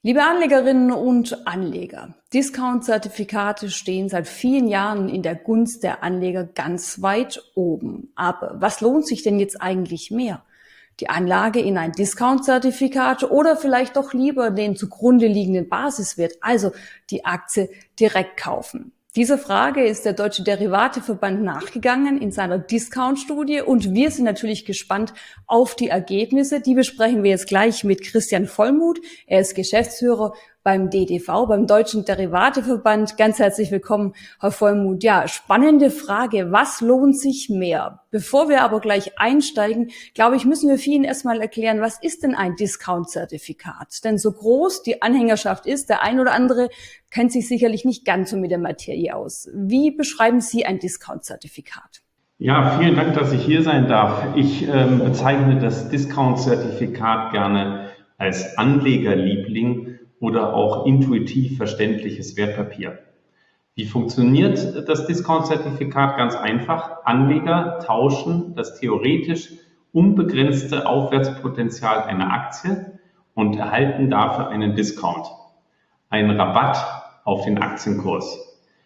Liebe Anlegerinnen und Anleger, Discount-Zertifikate stehen seit vielen Jahren in der Gunst der Anleger ganz weit oben. Aber was lohnt sich denn jetzt eigentlich mehr? Die Anlage in ein Discount-Zertifikat oder vielleicht doch lieber den zugrunde liegenden Basiswert, also die Aktie direkt kaufen? Dieser Frage ist der Deutsche Derivateverband nachgegangen in seiner Discount-Studie und wir sind natürlich gespannt auf die Ergebnisse. Die besprechen wir jetzt gleich mit Christian Vollmuth. Er ist Geschäftsführer beim DDV, beim Deutschen Derivateverband. Ganz herzlich willkommen, Herr Vollmuth. Ja, spannende Frage. Was lohnt sich mehr? Bevor wir aber gleich einsteigen, glaube ich, müssen wir vielen erstmal erklären, was ist denn ein Discount-Zertifikat? Denn so groß die Anhängerschaft ist, der ein oder andere kennt sich sicherlich nicht ganz so mit der Materie aus. Wie beschreiben Sie ein Discount-Zertifikat? Ja, vielen Dank, dass ich hier sein darf. Ich bezeichne das Discount-Zertifikat gerne als Anlegerliebling oder auch intuitiv verständliches Wertpapier. Wie funktioniert das Discount-Zertifikat? Ganz einfach. Anleger tauschen das theoretisch unbegrenzte Aufwärtspotenzial einer Aktie und erhalten dafür einen Discount, einen Rabatt auf den Aktienkurs.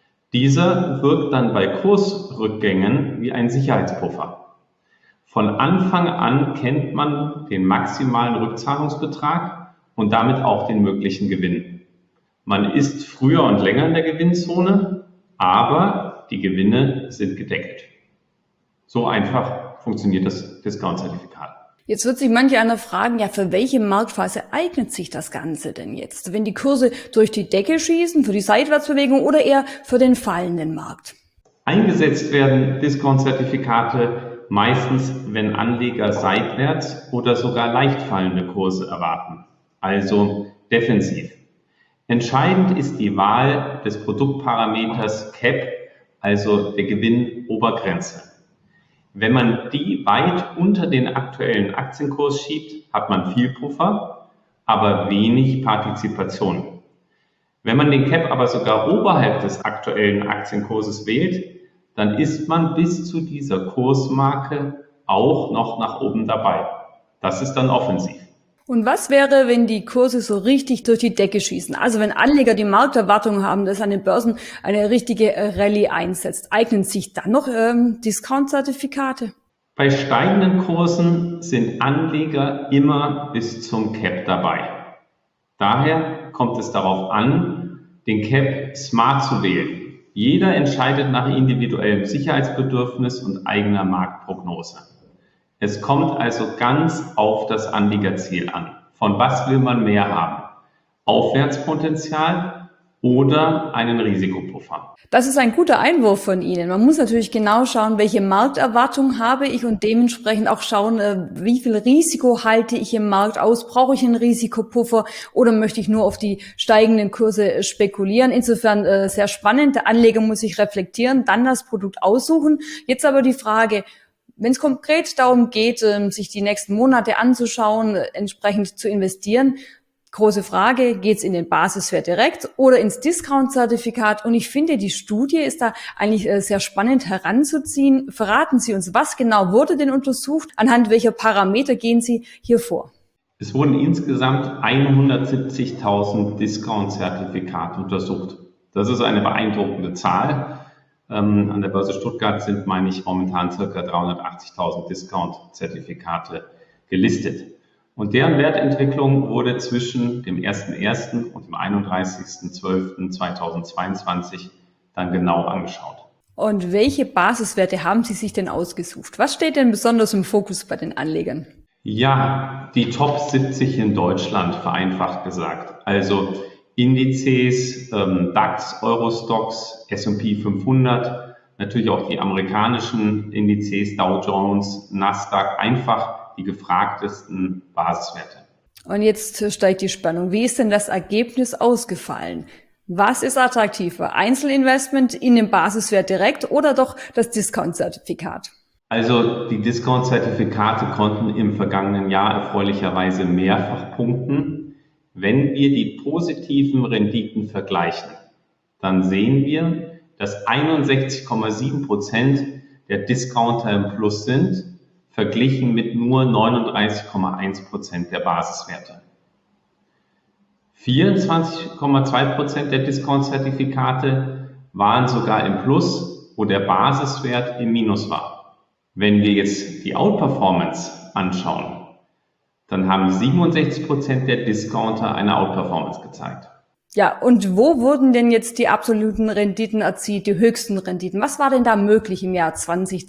Dieser wirkt dann bei Kursrückgängen wie ein Sicherheitspuffer. Von Anfang an kennt man den maximalen Rückzahlungsbetrag und damit auch den möglichen Gewinn. Man ist früher und länger in der Gewinnzone, aber die Gewinne sind gedeckelt. So einfach funktioniert das Discount-Zertifikat. Jetzt wird sich manch einer fragen, ja, für welche Marktphase eignet sich das Ganze denn jetzt? Wenn die Kurse durch die Decke schießen, für die Seitwärtsbewegung oder eher für den fallenden Markt? Eingesetzt werden Discount-Zertifikate meistens, wenn Anleger seitwärts oder sogar leicht fallende Kurse erwarten, also defensiv. Entscheidend ist die Wahl des Produktparameters CAP, also der Gewinnobergrenze. Wenn man die weit unter den aktuellen Aktienkurs schiebt, hat man viel Puffer, aber wenig Partizipation. Wenn man den CAP aber sogar oberhalb des aktuellen Aktienkurses wählt, dann ist man bis zu dieser Kursmarke auch noch nach oben dabei. Das ist dann offensiv. Und was wäre, wenn die Kurse so richtig durch die Decke schießen? Also wenn Anleger die Markterwartung haben, dass an den Börsen eine richtige Rallye einsetzt, eignen sich dann noch Discount-Zertifikate? Bei steigenden Kursen sind Anleger immer bis zum CAP dabei. Daher kommt es darauf an, den CAP smart zu wählen. Jeder entscheidet nach individuellem Sicherheitsbedürfnis und eigener Marktprognose. Es kommt also ganz auf das Anlegerziel an. Von was will man mehr haben? Aufwärtspotenzial oder einen Risikopuffer? Das ist ein guter Einwurf von Ihnen. Man muss natürlich genau schauen, welche Markterwartung habe ich und dementsprechend auch schauen, wie viel Risiko halte ich im Markt aus? Brauche ich einen Risikopuffer oder möchte ich nur auf die steigenden Kurse spekulieren? Insofern sehr spannend. Der Anleger muss sich reflektieren, dann das Produkt aussuchen. Jetzt aber die Frage, wenn es konkret darum geht, sich die nächsten Monate anzuschauen, entsprechend zu investieren, große Frage, geht es in den Basiswert direkt oder ins Discount-Zertifikat? Und ich finde, die Studie ist da eigentlich sehr spannend heranzuziehen. Verraten Sie uns, was genau wurde denn untersucht? Anhand welcher Parameter gehen Sie hier vor? Es wurden insgesamt 170.000 Discount-Zertifikate untersucht. Das ist eine beeindruckende Zahl. An der Börse Stuttgart sind, meine ich, momentan ca. 380.000 Discount-Zertifikate gelistet. Und deren Wertentwicklung wurde zwischen dem 1.1. und dem 31.12.2022 dann genau angeschaut. Und welche Basiswerte haben Sie sich denn ausgesucht? Was steht denn besonders im Fokus bei den Anlegern? Ja, die Top 70 in Deutschland, vereinfacht gesagt. Also Indizes, DAX, Eurostoxx, S&P 500, natürlich auch die amerikanischen Indizes, Dow Jones, Nasdaq, einfach die gefragtesten Basiswerte. Und jetzt steigt die Spannung. Wie ist denn das Ergebnis ausgefallen? Was ist attraktiver? Einzelinvestment in den Basiswert direkt oder doch das Discount-Zertifikat? Also die Discount-Zertifikate konnten im vergangenen Jahr erfreulicherweise mehrfach punkten. Wenn wir die positiven Renditen vergleichen, dann sehen wir, dass 61,7% der Discounter im Plus sind, verglichen mit nur 39,1% der Basiswerte. 24,2% der Discount-Zertifikate waren sogar im Plus, wo der Basiswert im Minus war. Wenn wir jetzt die Outperformance anschauen, dann haben 67% der Discounter eine Outperformance gezeigt. Ja, und wo wurden denn jetzt die absoluten Renditen erzielt, die höchsten Renditen? Was war denn da möglich im Jahr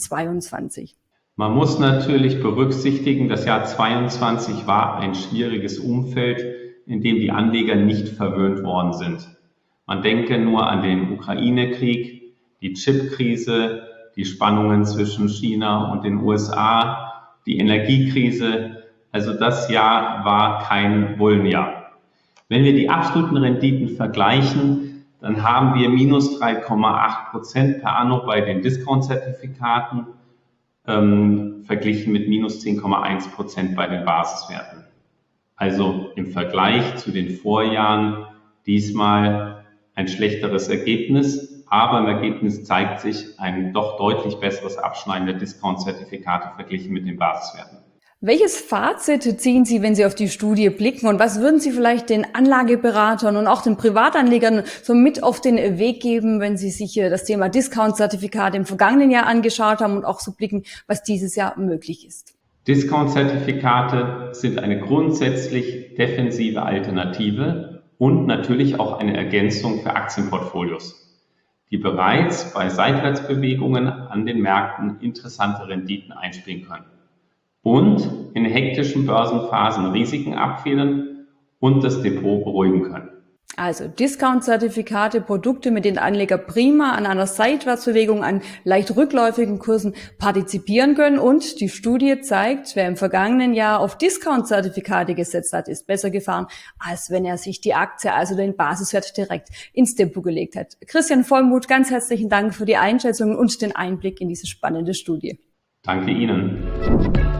2022? Man muss natürlich berücksichtigen, das Jahr 2022 war ein schwieriges Umfeld, in dem die Anleger nicht verwöhnt worden sind. Man denke nur an den Ukraine-Krieg, die Chip-Krise, die Spannungen zwischen China und den USA, die Energiekrise. Also das Jahr war kein Bullenjahr. Wenn wir die absoluten Renditen vergleichen, dann haben wir minus 3,8% per anno bei den Discount-Zertifikaten, verglichen mit minus 10,1% bei den Basiswerten. Also im Vergleich zu den Vorjahren diesmal ein schlechteres Ergebnis, aber im Ergebnis zeigt sich ein doch deutlich besseres Abschneiden der Discount-Zertifikate verglichen mit den Basiswerten. Welches Fazit ziehen Sie, wenn Sie auf die Studie blicken, und was würden Sie vielleicht den Anlageberatern und auch den Privatanlegern so mit auf den Weg geben, wenn Sie sich das Thema Discount-Zertifikate im vergangenen Jahr angeschaut haben und auch so blicken, was dieses Jahr möglich ist? Discount-Zertifikate sind eine grundsätzlich defensive Alternative und natürlich auch eine Ergänzung für Aktienportfolios, die bereits bei Seitwärtsbewegungen an den Märkten interessante Renditen einspielen können und in hektischen Börsenphasen Risiken abfedern und das Depot beruhigen können. Also Discount-Zertifikate, Produkte, mit denen Anleger prima an einer Seitwärtsbewegung an leicht rückläufigen Kursen partizipieren können. Und die Studie zeigt, wer im vergangenen Jahr auf Discount-Zertifikate gesetzt hat, ist besser gefahren, als wenn er sich die Aktie, also den Basiswert, direkt ins Depot gelegt hat. Christian Vollmuth, ganz herzlichen Dank für die Einschätzung und den Einblick in diese spannende Studie. Danke Ihnen.